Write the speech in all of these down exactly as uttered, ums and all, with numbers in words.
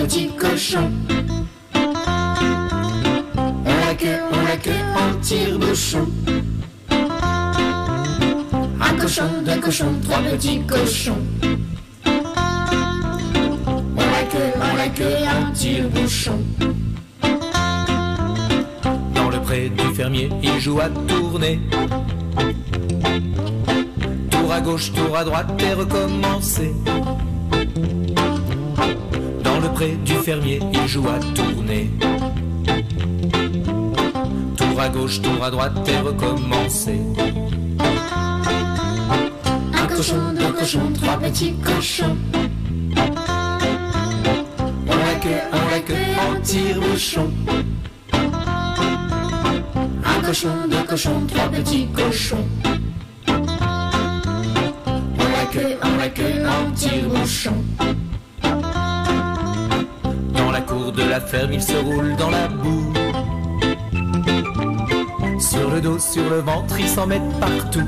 petits cochons. On la queue, on la queue en tire-bouchon. Un cochon, deux cochons, trois petits cochons. On la queue, on la queue en tire-bouchon. Dans le pré du fermier, il joue à tourner. Tour à gauche, tour à droite et recommencer. Dans le pré du fermier, il joue à tourner. Tour à gauche, tour à droite et recommencer. Un cochon, deux cochons, trois petits cochons. On la queue, on la queue en tire-bouchon. Un cochon, deux cochons, trois petits cochons. On la queue, on la queue en tire-bouchon. Dans la cour de la ferme, il se roule dans la boue. Sur le dos, sur le ventre, ils s'en mettent partout.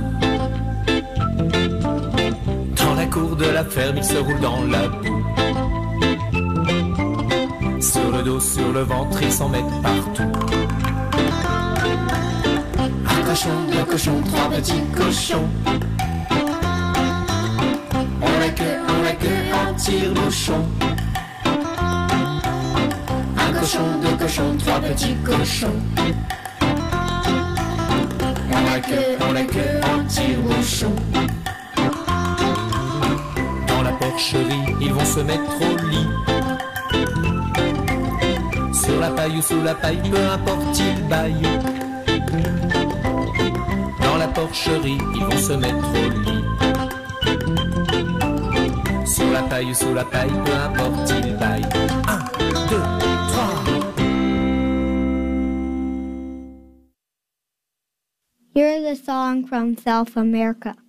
Dans la cour de la ferme, ils se roulent dans la boue. Sur le dos, sur le ventre, ils s'en mettent partout. Un cochon, deux cochons, trois petits cochons. On la queue, on la queue en tire-bouchon. Un cochon, deux cochons, trois petits cochons. On la queue, on la queue en tire-bouchon. Dans la porcherie, ils vont se mettre au lit. Sur la paille ou sous la paille, peu importe, ils baillent. Dans la porcherie, ils vont se mettre au lit. Sur la paille ou sous la paille, peu importe, ils baillent. Un, deux, trois. Here's a song from South America.